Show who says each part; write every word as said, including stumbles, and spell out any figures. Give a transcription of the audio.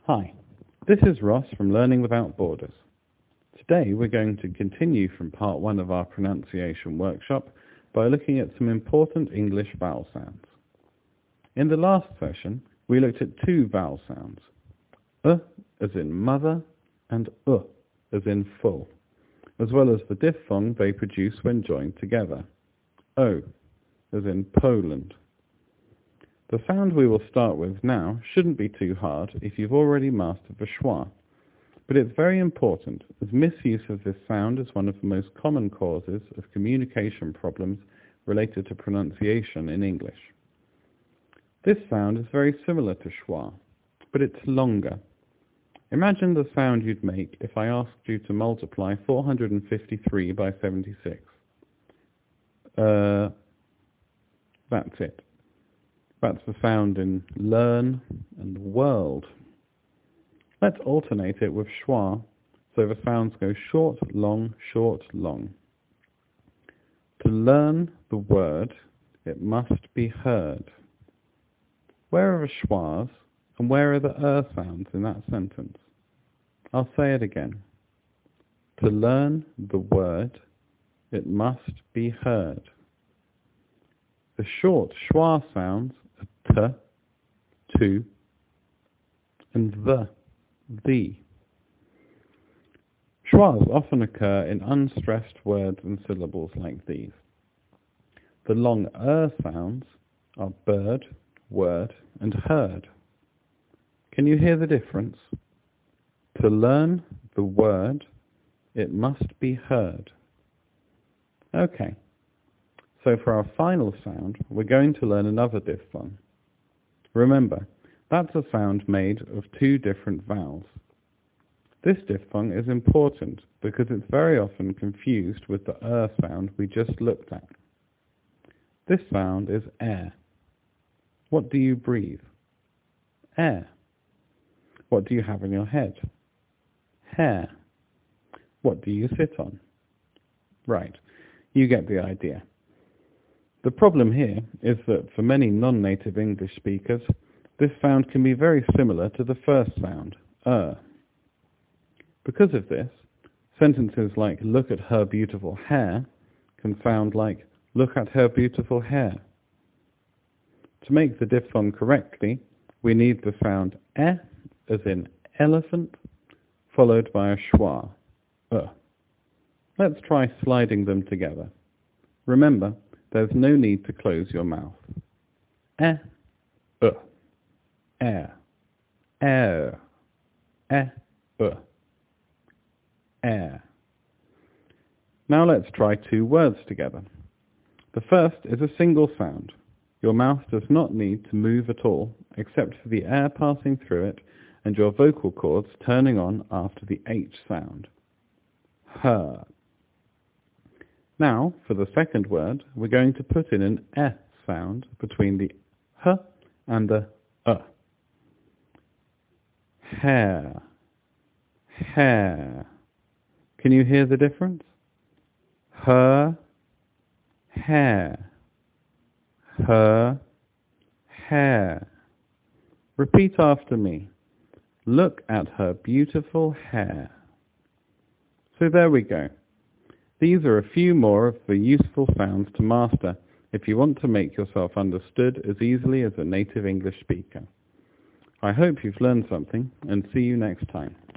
Speaker 1: Hi, this is Ross from Learning Without Borders. Today we're going to continue from part one of our pronunciation workshop by looking at some important English vowel sounds. In the last session, we looked at two vowel sounds, uh as in mother and uh as in full, as well as the diphthong they produce when joined together, o as in Poland. The sound we will start with now shouldn't be too hard if you've already mastered the schwa, but it's very important as misuse of this sound is one of the most common causes of communication problems related to pronunciation in English. This sound is very similar to schwa, but it's longer. Imagine the sound you'd make if I asked you to multiply four hundred fifty-three by seventy-six. Uh, that's it. That's the sound in learn and world. Let's alternate it with schwa, so the sounds go short, long, short, long. To learn the word, it must be heard. Where are the schwas, and where are the er sounds in that sentence? I'll say it again. To learn the word, it must be heard. The short schwa sounds are t, to, and the, the. Schwas often occur in unstressed words and syllables like these. The long er sounds are bird, word, and heard. Can you hear the difference? To learn the word, it must be heard. Okay, so for our final sound, we're going to learn another diphthong. Remember, that's a sound made of two different vowels. This diphthong is important because it's very often confused with the er sound we just looked at. This sound is air. What do you breathe? Air. What do you have in your head? Hair. What do you sit on? Right, you get the idea. The problem here is that for many non-native English speakers, this sound can be very similar to the first sound, er. Because of this, sentences like look at her beautiful hair can sound like look at her beautiful hair. To make the diphthong correctly, we need the sound e, as in elephant, followed by a schwa, uh. Let's try sliding them together. Remember, there's no need to close your mouth. E, uh, air, air, e, uh, air. Now let's try two words together. The first is a single sound. Your mouth does not need to move at all, except for the air passing through it and your vocal cords turning on after the H sound. Her. Now, for the second word, we're going to put in an E sound between the H and the Uh. Hair. Hair. Can you hear the difference? Her. Hair. Her. Hair. Repeat after me. Look at her beautiful hair. So there we go. These are a few more of the useful sounds to master if you want to make yourself understood as easily as a native English speaker. I hope you've learned something, and see you next time.